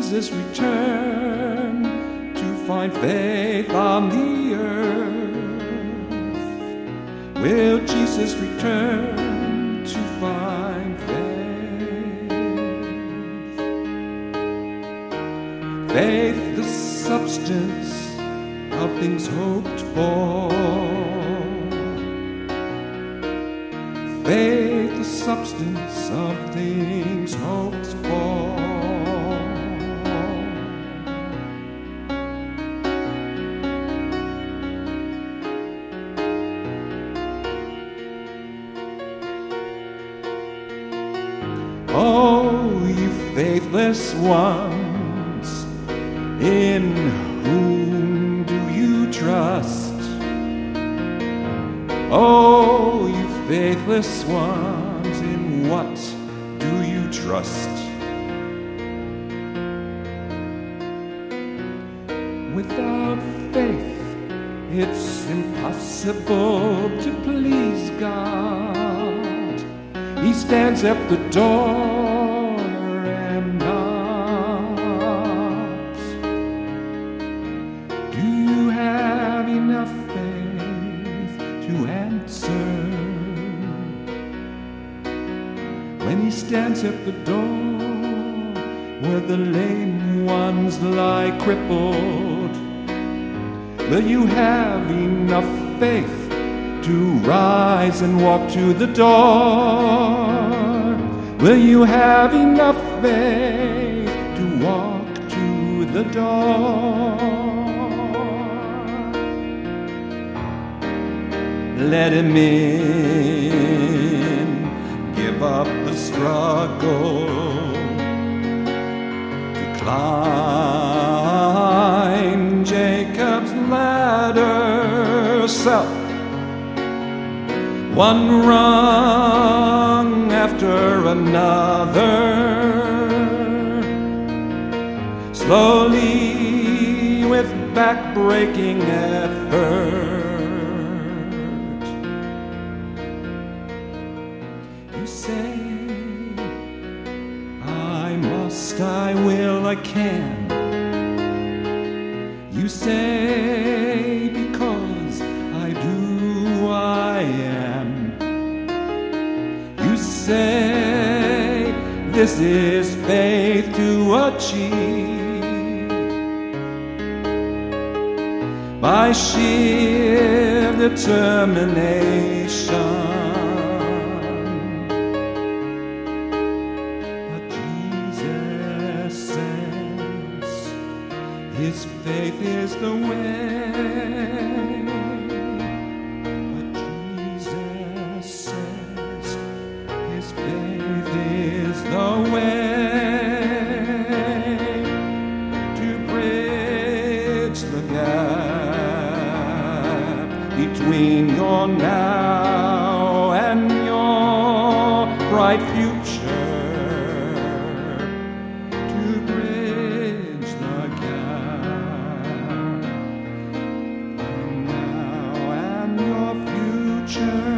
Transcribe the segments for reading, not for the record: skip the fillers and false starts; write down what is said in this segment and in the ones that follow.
Jesus return to find faith on the earth? Will Jesus return to find faith? Faith, the substance of things hoped for. Faith, the substance of things hoped for. Oh, you faithless ones, in whom do you trust? Oh, you faithless ones, in what do you trust? Without faith, it's impossible to please God. He stands at the door and knocks. Do you have enough faith to answer? When he stands at the door where the lame ones lie crippled, will you have enough faith to rise and walk to the door? Will you have enough faith to walk to the door? Let him in, give up the struggle to climb Jacob's ladder. Self, one rung after another, slowly with back-breaking effort. You say, I must, I will, I can. You say, because I do, I am. You say, this is faith to achieve by sheer determination. But Jesus says his faith is the way. But Jesus says his faith is the way to bridge the gap between your now and your bright future. To bridge the gap between now and your future.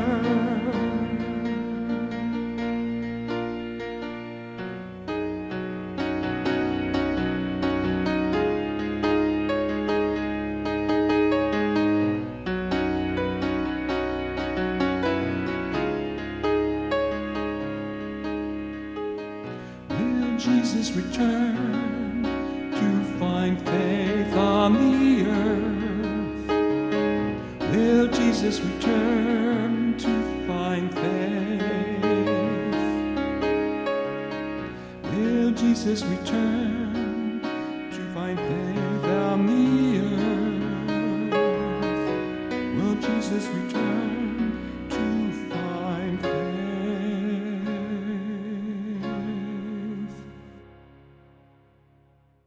Jesus return to find faith on the earth? Will Jesus return to find faith? Will Jesus return